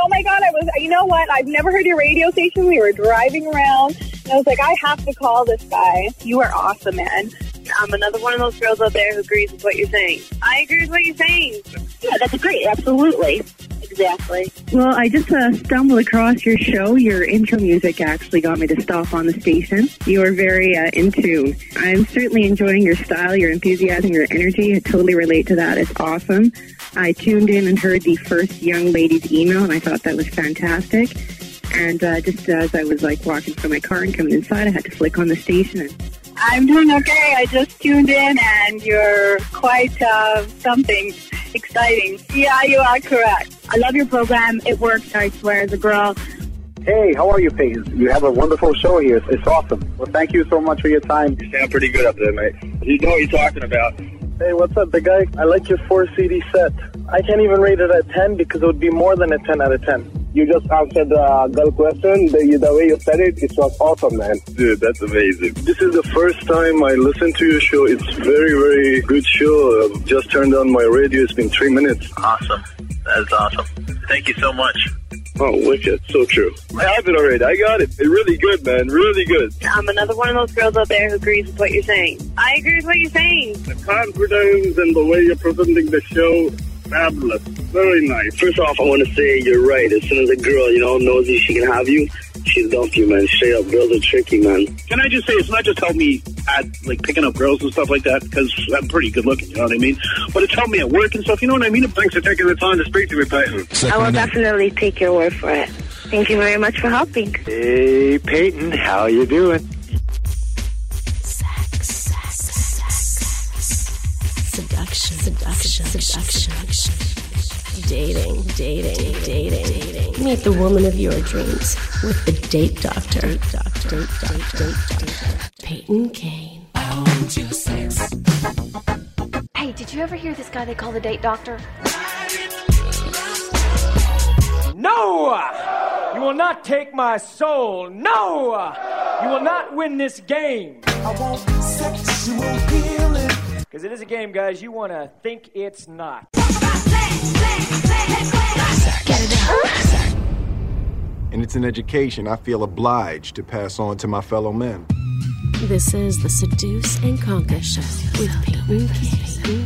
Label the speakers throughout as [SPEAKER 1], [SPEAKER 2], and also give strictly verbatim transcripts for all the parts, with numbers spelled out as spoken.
[SPEAKER 1] oh my God, I was, you know what? I've never heard your radio station. We were driving around, and I was like, I have to call this guy. You are awesome, man.
[SPEAKER 2] I'm another one of those girls out there who agrees with what you're saying. I agree with what you're saying.
[SPEAKER 1] Yeah, that's great. Absolutely. Exactly.
[SPEAKER 3] Well, I just uh, stumbled across your show. Your intro music actually got me to stop on the station. You are very uh, in tune. I'm certainly enjoying your style, your enthusiasm, your energy. I totally relate to that. It's awesome. I tuned in and heard the first young lady's email, and I thought that was fantastic. And uh, just as I was like walking from my car and coming inside, I had to flick on the station. And
[SPEAKER 1] I'm doing okay. I just tuned in, and you're quite uh, something exciting. Yeah, you are correct. I love your program. It works, I swear, as a girl.
[SPEAKER 4] Hey, how are you, Peyton? You have a wonderful show here. It's, it's awesome. Well, thank you so much for your time.
[SPEAKER 5] You sound pretty good up there, mate. You know what you're talking about.
[SPEAKER 6] Hey, what's up, big guy? I like your four C D set. I can't even rate it at ten because it would be more than a ten out of ten.
[SPEAKER 7] You just answered the girl question. The, the way you said it, it was awesome, man.
[SPEAKER 5] Dude, that's amazing.
[SPEAKER 8] This is the first time I listened to your show. It's very, very good show. I've just turned on my radio. It's been three minutes.
[SPEAKER 5] Awesome. That's awesome. Thank you so much.
[SPEAKER 8] Oh, wicked. So true. I have it already. I got it. It's really good, man. Really good.
[SPEAKER 2] I'm another one of those girls out there who agrees with what you're saying. I agree with what you're saying.
[SPEAKER 7] The confidence and the way you're presenting the show, fabulous. Very nice.
[SPEAKER 9] First off, I want to say you're right. As soon as a girl, you know, knows that she can have you, she's done for you, man. Straight up, girls are tricky, man.
[SPEAKER 7] Can I just say, it's not just helped me at, like, picking up girls and stuff like that, because I'm pretty good looking, you know what I mean? But it's helped me at work and stuff, you know what I mean? Thanks for taking the time to speak to me, Peyton.
[SPEAKER 2] I will definitely take your word for it. Thank you very much for helping.
[SPEAKER 4] Hey, Peyton, how you doing?
[SPEAKER 10] Sex, sex, sex, seduction, seduction, seduction, dating, dating, dating, dating. Meet the woman of your dreams with the Date Doctor, Date Doctor, Date Doctor, Date Doctor, Peyton Kane. I want your sex.
[SPEAKER 11] Hey, did you ever hear this guy they call the Date Doctor?
[SPEAKER 12] No! You will not take my soul. No! You will not win this game.
[SPEAKER 13] I want sexual healing.
[SPEAKER 12] Because it is a game, guys. You want to think it's not.
[SPEAKER 14] And it's an education I feel obliged to pass on to my fellow men.
[SPEAKER 10] This is the Seduce and Conquer Show with Peyton Kane.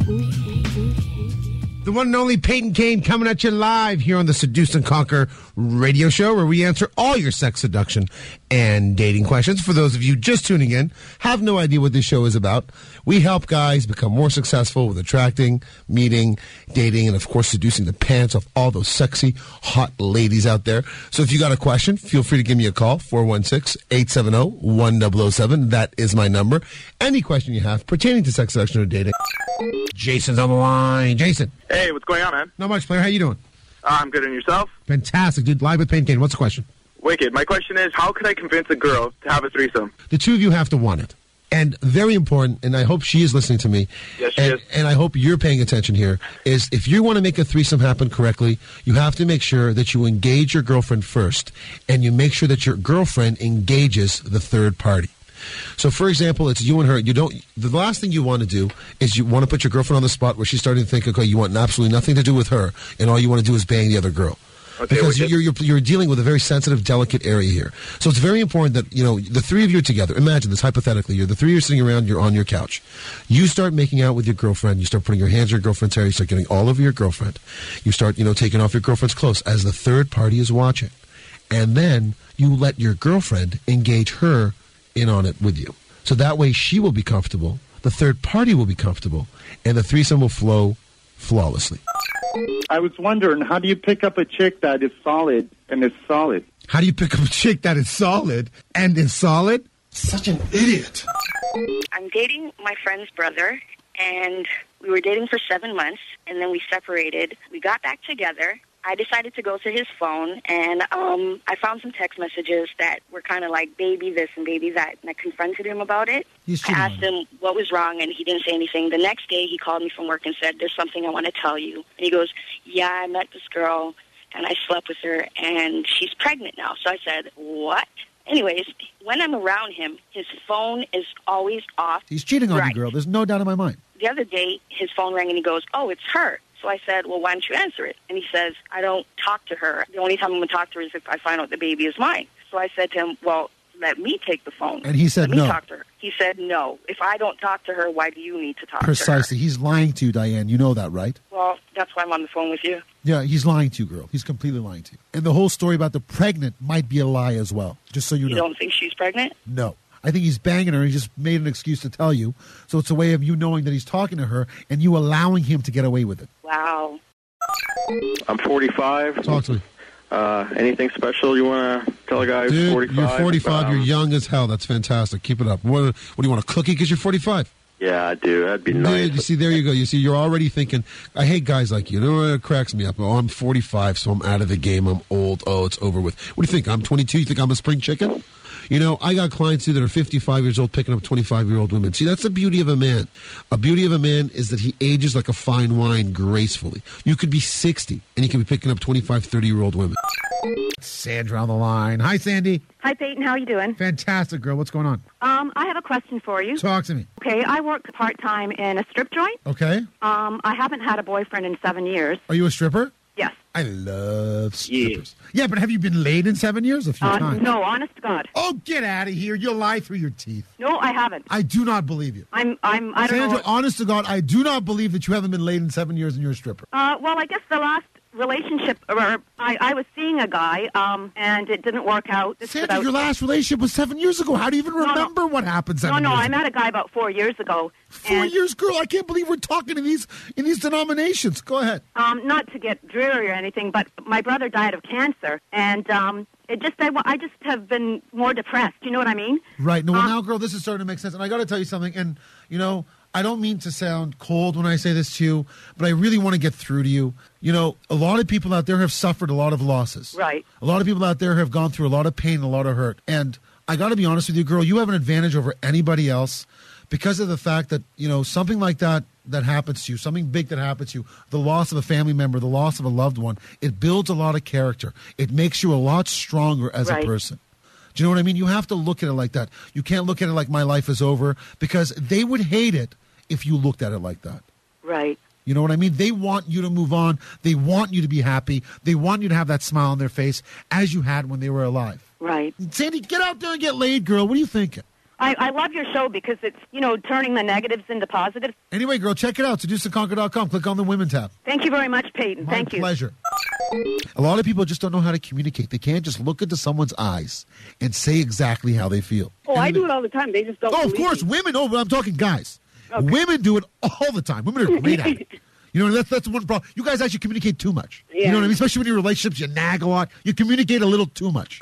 [SPEAKER 15] The one and only Peyton Kane coming at you live here on the Seduce and Conquer radio show, where we answer all your sex, seduction, and dating questions. For those of you just tuning in, have no idea what this show is about, we help guys become more successful with attracting, meeting, dating, and of course seducing the pants off all those sexy, hot ladies out there. So if you got a question, feel free to give me a call, four one six, eight seven zero, one zero zero seven. That is my number. Any question you have pertaining to sex, seduction, or dating. Jason's on the line. Jason.
[SPEAKER 16] Hey, what's going on, man?
[SPEAKER 15] Not much, player. How you doing?
[SPEAKER 16] Uh, I'm good, and yourself?
[SPEAKER 15] Fantastic, dude. Live with Peyton Kane. What's the question?
[SPEAKER 16] Wicked. My question is, how could I convince a girl to have a threesome?
[SPEAKER 15] The two of you have to want it. And very important, and I hope she is listening to me.
[SPEAKER 16] Yes, she
[SPEAKER 15] and,
[SPEAKER 16] is.
[SPEAKER 15] And I hope you're paying attention here, is if you want to make a threesome happen correctly, you have to make sure that you engage your girlfriend first, and you make sure that your girlfriend engages the third party. So, for example, it's you and her. You don't. The last thing you want to do is you want to put your girlfriend on the spot where she's starting to think, okay, you want absolutely nothing to do with her, and all you want to do is bang the other girl.
[SPEAKER 16] Okay,
[SPEAKER 15] because you're, you're you're dealing with a very sensitive, delicate area here. So it's very important that, you know, the three of you are together. Imagine this hypothetically. You're the three of you are sitting around. You're on your couch. You start making out with your girlfriend. You start putting your hands on your girlfriend's hair. You start getting all over your girlfriend. You start, you know, taking off your girlfriend's clothes as the third party is watching, and then you let your girlfriend engage her in on it with you. So that way she will be comfortable, the third party will be comfortable, and the threesome will flow flawlessly.
[SPEAKER 17] I was wondering, how do you pick up a chick that is solid and is solid?
[SPEAKER 15] How do you pick up a chick that is solid and is solid? Such an idiot.
[SPEAKER 18] I'm dating my friend's brother, and we were dating for seven months, and then we separated. We got back together. I decided to go to his phone, and um, I found some text messages that were kind of like baby this and baby that, and I confronted him about it. I asked him what was wrong, and he didn't say anything. The next day, he called me from work and said, there's something I want to tell you. And he goes, yeah, I met this girl, and I slept with her, and she's pregnant now. So I said, what? Anyways, when I'm around him, his phone is always off.
[SPEAKER 19] He's cheating on
[SPEAKER 18] right.
[SPEAKER 19] you, girl. There's no doubt in my mind.
[SPEAKER 18] The other day, his phone rang, and he goes, oh, it's her. So I said, well, why don't you answer it? And he says, I don't talk to her. The only time I'm going to talk to her is if I find out the baby is mine. So I said to him, well, let me take the phone.
[SPEAKER 19] And he said
[SPEAKER 18] let me
[SPEAKER 19] no.
[SPEAKER 18] Talk to her. He said no. If I don't talk to her, why do you need to talk
[SPEAKER 19] Precisely.
[SPEAKER 18] to her?
[SPEAKER 19] He's lying to you, Diane. You know that, right?
[SPEAKER 18] Well, that's why I'm on the phone with you.
[SPEAKER 19] Yeah, he's lying to you, girl. He's completely lying to you. And the whole story about the pregnant might be a lie as well, just so you,
[SPEAKER 18] You
[SPEAKER 19] know.
[SPEAKER 18] don't think she's pregnant?
[SPEAKER 19] No. I think he's banging her. He just made an excuse to tell you. So it's a way of you knowing that he's talking to her and you allowing him to get away with it.
[SPEAKER 18] Wow.
[SPEAKER 5] I'm forty-five.
[SPEAKER 15] Talk to me.
[SPEAKER 5] Uh, anything special you want to tell a guy who's
[SPEAKER 15] Dude,
[SPEAKER 5] forty-five?
[SPEAKER 15] you're forty-five.
[SPEAKER 5] Um,
[SPEAKER 15] You're young as hell. That's fantastic. Keep it up. What, what do you want, a cookie because you're forty-five?
[SPEAKER 5] Yeah, I do. That'd be nice.
[SPEAKER 15] Dude, you see, there you go. You see, you're already thinking, I hate guys like you. You know what cracks me up? Oh, I'm forty-five, so I'm out of the game. I'm old. Oh, it's over with. What do you think? I'm twenty-two. You think I'm a spring chicken? You know, I got clients, too, that are fifty-five years old picking up twenty-five-year-old women. See, that's the beauty of a man. A beauty of a man is that he ages like a fine wine gracefully. You could be sixty, and you could be picking up twenty-five, thirty-year-old women.
[SPEAKER 19] Sandra on the line. Hi, Sandy.
[SPEAKER 20] Hi, Peyton. How are you doing?
[SPEAKER 19] Fantastic, girl. What's going on?
[SPEAKER 20] Um, I have a question for you.
[SPEAKER 19] Talk to me.
[SPEAKER 20] Okay, I work part-time in a strip joint.
[SPEAKER 19] Okay.
[SPEAKER 20] Um, I haven't had a boyfriend in seven years.
[SPEAKER 19] Are you a stripper?
[SPEAKER 20] Yes.
[SPEAKER 19] I love strippers. Yeah, yeah, but have you been laid in seven years? A few
[SPEAKER 20] Uh,
[SPEAKER 19] times.
[SPEAKER 20] no, honest to God.
[SPEAKER 19] Oh, get out of here. You'll lie through your teeth.
[SPEAKER 20] No, I haven't.
[SPEAKER 19] I do not believe you.
[SPEAKER 20] I'm, I'm, I don't
[SPEAKER 19] Sandra,
[SPEAKER 20] know.
[SPEAKER 19] honest to God, I do not believe that you haven't been laid in seven years and you're a stripper.
[SPEAKER 20] Uh, well, I guess the last relationship, or I, I was seeing a guy, um, and it didn't work out. This is
[SPEAKER 19] Sandra,
[SPEAKER 20] about-
[SPEAKER 19] your last relationship was seven years ago. How do you even remember
[SPEAKER 20] no.
[SPEAKER 19] what happened
[SPEAKER 20] No,
[SPEAKER 19] seven
[SPEAKER 20] no,
[SPEAKER 19] years
[SPEAKER 20] I
[SPEAKER 19] ago?
[SPEAKER 20] met a guy about four years ago.
[SPEAKER 19] Four
[SPEAKER 20] and,
[SPEAKER 19] years, girl. I can't believe we're talking in these in these denominations. Go ahead.
[SPEAKER 20] Um, not to get dreary or anything, but my brother died of cancer, and um, it just I, I just have been more depressed. You know what I mean?
[SPEAKER 19] Right. No, well,
[SPEAKER 20] Um,
[SPEAKER 19] now, girl, this is starting to make sense. And I got to tell you something. And, you know, I don't mean to sound cold when I say this to you, but I really want to get through to you. You know, a lot of people out there have suffered a lot of losses.
[SPEAKER 20] Right.
[SPEAKER 19] A lot of people out there have gone through a lot of pain, a lot of hurt. And I got to be honest with you, girl, you have an advantage over anybody else because of the fact that, you know, something like that that happens to you, something big that happens to you, the loss of a family member, the loss of a loved one, it builds a lot of character. It makes you a lot stronger as
[SPEAKER 20] Right.
[SPEAKER 19] a person. Do you know what I mean? You have to look at it like that. You can't look at it like my life is over because they would hate it if you looked at it like that.
[SPEAKER 20] Right.
[SPEAKER 19] You know what I mean? They want you to move on. They want you to be happy. They want you to have that smile on their face as you had when they were alive.
[SPEAKER 20] Right.
[SPEAKER 19] Sandy, get out there and get laid, girl. What are you thinking?
[SPEAKER 20] I, I love your show because it's, you know, turning the negatives into positives.
[SPEAKER 19] Anyway, girl, check it out. seduce and conquer dot com. Click on the Women tab.
[SPEAKER 20] Thank you very much, Peyton.
[SPEAKER 19] My
[SPEAKER 20] Thank you.
[SPEAKER 19] pleasure. A lot of people just don't know how to communicate. They can't just look into someone's eyes and say exactly how they feel.
[SPEAKER 2] Oh, I do it all the time. They just don't
[SPEAKER 19] Oh, of
[SPEAKER 2] believe
[SPEAKER 19] course.
[SPEAKER 2] me.
[SPEAKER 19] Women. Oh, I'm talking guys. Women do it all the time. Women are great at it. You know, that's that's one problem. You guys actually communicate too much. You
[SPEAKER 2] Yeah.
[SPEAKER 19] know what I mean? Especially when you're in relationships, you nag a lot. You communicate a little too much.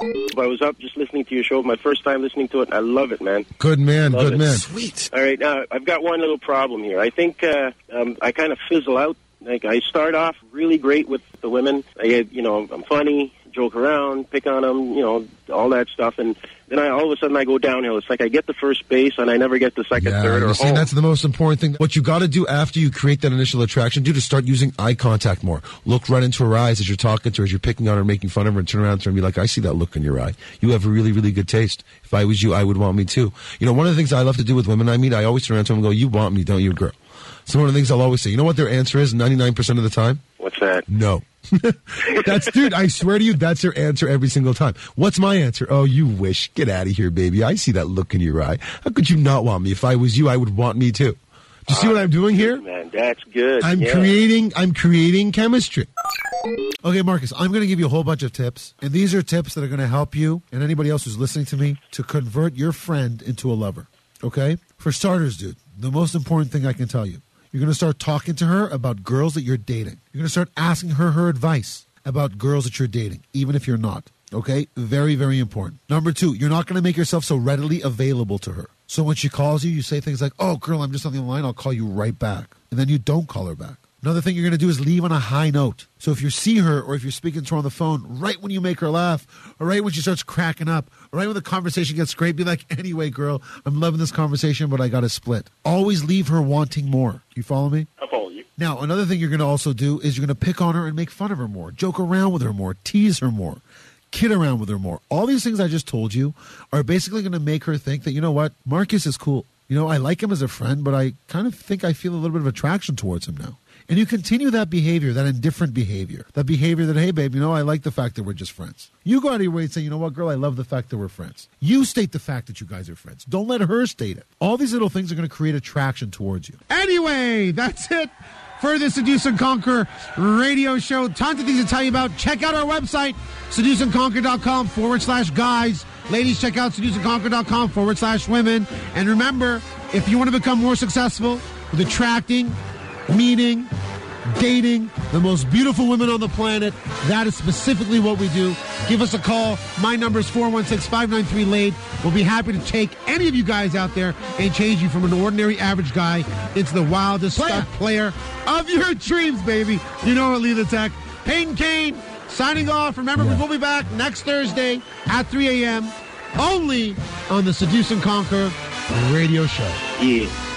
[SPEAKER 21] I was up just listening to your show, my first time listening to it, and I love it, man.
[SPEAKER 15] Good man,
[SPEAKER 21] Love
[SPEAKER 15] good
[SPEAKER 21] it.
[SPEAKER 15] man.
[SPEAKER 21] Sweet. All right, now I've got one little problem here. I think uh, um, I kind of fizzle out. Like I start off really great with the women. I, get, you know, I'm funny, joke around, pick on them, you know, all that stuff, and then I all of a sudden I go downhill. It's like I get the first base and I never get the second,
[SPEAKER 15] Yeah,
[SPEAKER 21] third, or
[SPEAKER 15] you see,
[SPEAKER 21] home.
[SPEAKER 15] that's the most important thing. What you got to do after you create that initial attraction, do to start using eye contact more. Look right into her eyes as you're talking to her, as you're picking on her, making fun of her, and turn around to her and be like, I see that look in your eye. You have a really, really good taste. If I was you, I would want me too. You know, one of the things I love to do with women I meet, I always turn around to them and go, you want me, don't you, girl? So one of the things I'll always say, you know what their answer is ninety-nine percent of the time?
[SPEAKER 21] What's that?
[SPEAKER 15] No. That's, dude, I swear to you, that's their answer every single time. What's my answer? Oh, you wish. Get out of here, baby. I see that look in your eye. How could you not want me? If I was you, I would want me too. Do you see what I'm doing here?
[SPEAKER 21] Man, that's good.
[SPEAKER 15] I'm
[SPEAKER 21] yeah.
[SPEAKER 15] creating, I'm creating chemistry.
[SPEAKER 19] Okay, Marcus, I'm going to give you a whole bunch of tips, and these are tips that are going to help you and anybody else who's listening to me to convert your friend into a lover, okay? For starters, dude, the most important thing I can tell you, you're going to start talking to her about girls that you're dating. You're going to start asking her her advice about girls that you're dating, even if you're not, okay? Very, very important. Number two, you're not going to make yourself so readily available to her. So when she calls you, you say things like, oh, girl, I'm just on the line, I'll call you right back. And then you don't call her back. Another thing you're going to do is leave on a high note. So if you see her or if you're speaking to her on the phone, right when you make her laugh, or right when she starts cracking up, or right when the conversation gets great, be like, anyway, girl, I'm loving this conversation, but I got to split. Always leave her wanting more. You follow me?
[SPEAKER 21] I follow you.
[SPEAKER 19] Now, another thing you're going to also do is you're going to pick on her and make fun of her more, joke around with her more, tease her more, kid around with her more. All these things I just told you are basically going to make her think that, you know what, Marcus is cool. You know, I like him as a friend, but I kind of think I feel a little bit of attraction towards him now. And you continue that behavior, that indifferent behavior, that behavior that, hey, babe, you know, I like the fact that we're just friends. You go out of your way and say, you know what, girl, I love the fact that we're friends. You state the fact that you guys are friends. Don't let her state it. All these little things are going to create attraction towards you.
[SPEAKER 15] Anyway, that's it for the Seduce and Conquer radio show. Tons of things to tell you about. Check out our website, seduceandconquer.com forward slash guys. Ladies, check out seduceandconquer.com forward slash women. And remember, if you want to become more successful with attracting, meeting, dating the most beautiful women on the planet, that is specifically what we do. Give us a call. My number is four one six, five nine three, L A D E. We'll be happy to take any of you guys out there and change you from an ordinary average guy into the wildest player, player of your dreams, baby. You know what, Lee the Tech. Peyton Kane signing off. Remember, yeah. we will be back next Thursday at three a.m. only on the Seduce and Conquer radio show.
[SPEAKER 21] Yeah.